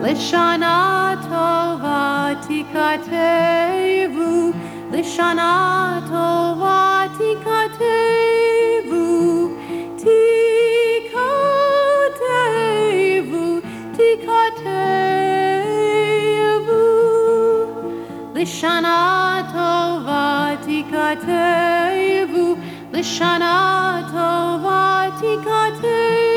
Lishana tova tikatevu, Lishana tova tikatevu, tikatevu, tikatevu. Lishana tova tikatevu, Lishana tova tikatevu.